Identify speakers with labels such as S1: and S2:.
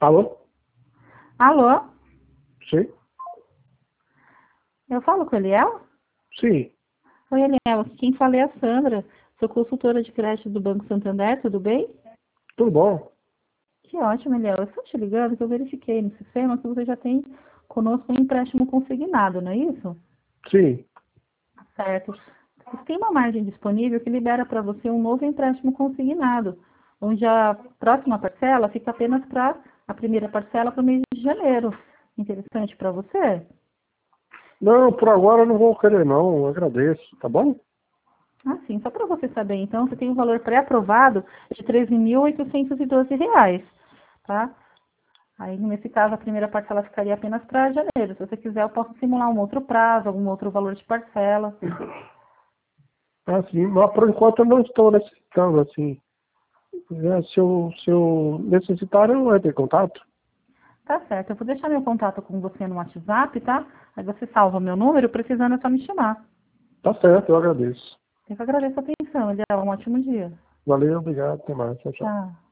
S1: Alô?
S2: Alô?
S1: Sim?
S2: Eu falo com o Eliel?
S1: Sim.
S2: Oi, Eliel. Quem fala é a Sandra. Sou consultora de crédito do Banco Santander, tudo bem?
S1: Tudo bom?
S2: Que ótimo, Eliel. Eu estou te ligando que eu verifiquei no sistema que você já tem conosco um empréstimo consignado, não é isso?
S1: Sim.
S2: Certo. Tem uma margem disponível que libera para você um novo empréstimo consignado, onde a próxima parcela fica apenas para a primeira parcela para o mês de janeiro. Interessante para você?
S1: Não, por agora eu não vou querer não, eu agradeço, tá bom?
S2: Ah, sim. Só para você saber, então, você tem um valor pré-aprovado de R$ 13.812, tá? Aí, nesse caso, a primeira parcela ficaria apenas para janeiro. Se você quiser, eu posso simular um outro prazo, algum outro valor de parcela.
S1: Assim, mas por enquanto eu não estou necessitando, assim. Se eu necessitar, eu entro em contato.
S2: Tá certo. Eu vou deixar meu contato com você no WhatsApp, tá? Aí você salva meu número, precisando é só me chamar.
S1: Tá certo, eu agradeço.
S2: Eu que agradeço a atenção. Um ótimo dia.
S1: Valeu, obrigado, até mais, tchau, tchau.
S2: Tchau.